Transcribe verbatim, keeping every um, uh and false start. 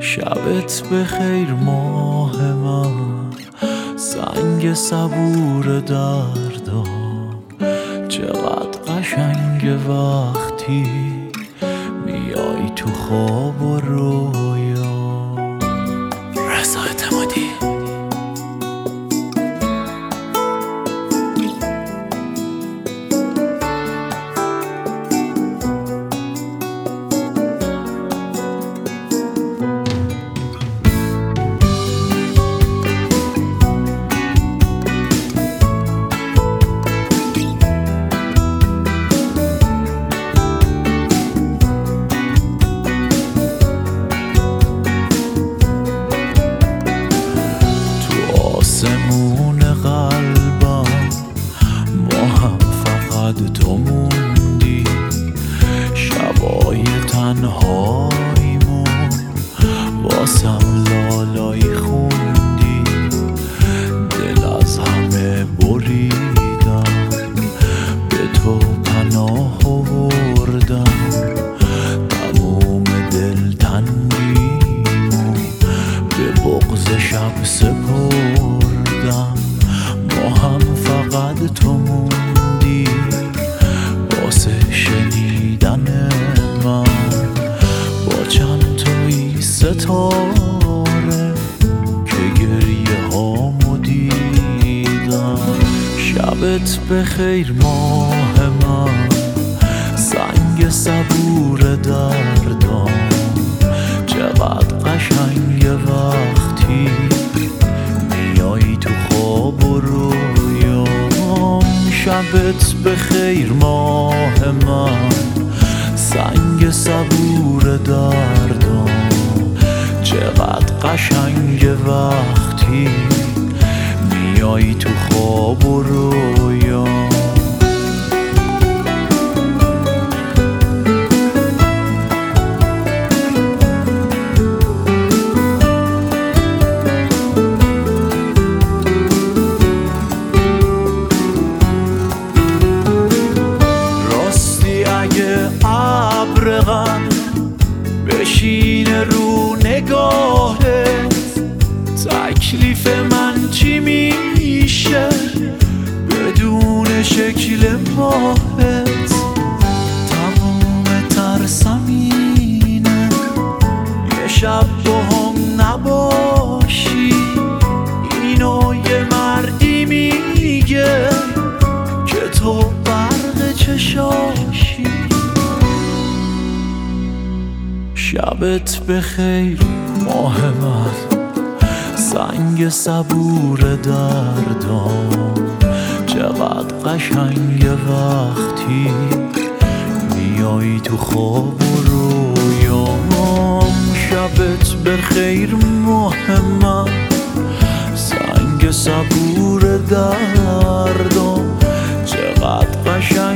شبت بخیر ماه من، سنگ صبور دردام. چقدر قشنگ وقتی میای تو خواب و رویا. رضا اعتمادی. آسمون قلبم ما هم فقط تو موندی. شبای تنهاییمون واسم لالایی خوندی. دل از همه بریدم، به تو پناه آوردم. تموم دلتنگیمون به بغض شب سپردم. ما هم فقط تو موندی واسه شنیدن من. با چند تایی ستاره که گریه هامو دیدم. شبت بخیر ماه من، سنگ صبور دردام. چقدر قشنگ وقتی میای تو خواب و رویام. شبت بخیر ماه من، سنگ صبور دردام. چقدر قشنگ وقتی میای تو خواب و رویام. بشینه رو نگاهت، تکلیف من چی میشه بدون شکل ماهت. تموم ترسم اینه یه شب با هم نباشی. اینو یه مردی میگه که تو برق چشاشی. شبت بخیر ماه من، سنگ صبور دردام. چقدر قشنگ وقتی میای تو خواب و رویام. شبت بخیر ماه من، سنگ صبور دردام. چقدر قشنگ